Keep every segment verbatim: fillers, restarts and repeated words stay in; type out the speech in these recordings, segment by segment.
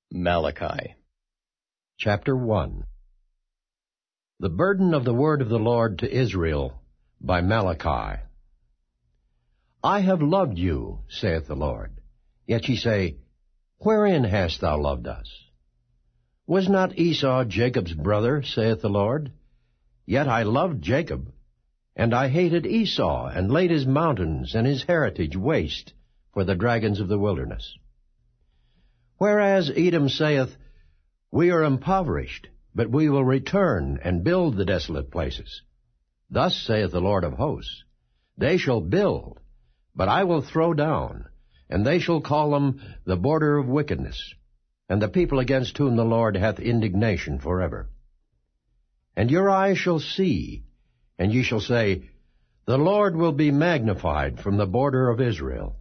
Malachi. Chapter one. The burden of the word of the Lord to Israel, by Malachi. I have loved you, saith the Lord. Yet ye say, Wherein hast thou loved us? Was not Esau Jacob's brother, saith the Lord? Yet I loved Jacob, and I hated Esau, and laid his mountains and his heritage waste for the dragons of the wilderness. Whereas Edom saith, We are impoverished, but we will return and build the desolate places. Thus saith the Lord of hosts, They shall build, but I will throw down, and they shall call them the border of wickedness, and the people against whom the Lord hath indignation forever. And your eyes shall see, and ye shall say, The Lord will be magnified from the border of Israel.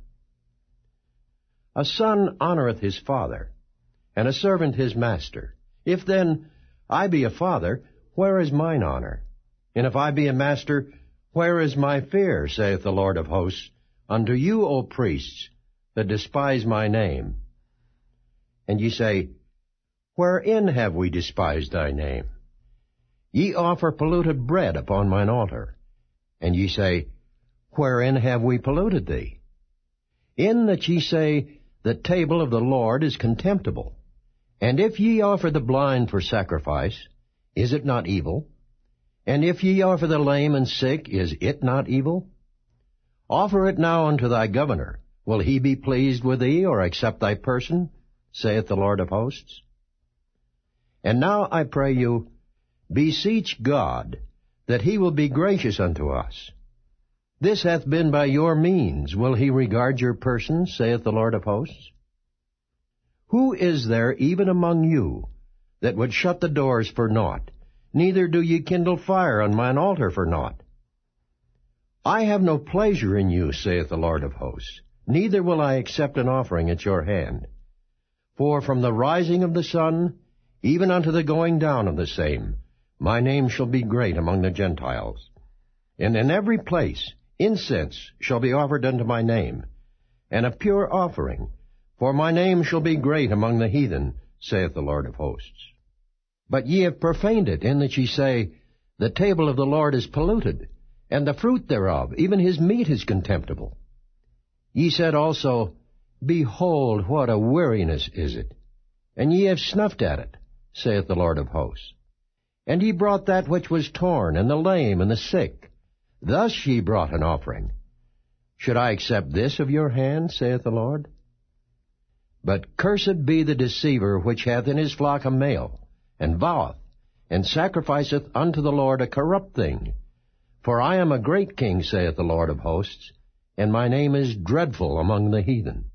A son honoureth his father, and a servant his master. If then I be a father, where is mine honour? And if I be a master, where is my fear, saith the Lord of hosts, unto you, O priests, that despise my name? And ye say, Wherein have we despised thy name? Ye offer polluted bread upon mine altar. And ye say, Wherein have we polluted thee? In that ye say, The table of the Lord is contemptible. And if ye offer the blind for sacrifice, is it not evil? And if ye offer the lame and sick, is it not evil? Offer it now unto thy governor. Will he be pleased with thee, or accept thy person, saith the Lord of hosts? And now I pray you, beseech God, that he will be gracious unto us. This hath been by your means. Will he regard your person, saith the Lord of hosts? Who is there even among you that would shut the doors for naught? Neither do ye kindle fire on mine altar for naught. I have no pleasure in you, saith the Lord of hosts, neither will I accept an offering at your hand. For from the rising of the sun, even unto the going down of the same, my name shall be great among the Gentiles. And in every place incense shall be offered unto my name, and a pure offering, for my name shall be great among the heathen, saith the Lord of hosts. But ye have profaned it, in that ye say, The table of the Lord is polluted, and the fruit thereof, even his meat, is contemptible. Ye said also, Behold, what a weariness is it! And ye have snuffed at it, saith the Lord of hosts. And ye brought that which was torn, and the lame, and the sick. Thus ye brought an offering. Should I accept this of your hand, saith the Lord? But cursed be the deceiver which hath in his flock a male, and voweth, and sacrificeth unto the Lord a corrupt thing. For I am a great king, saith the Lord of hosts, and my name is dreadful among the heathen.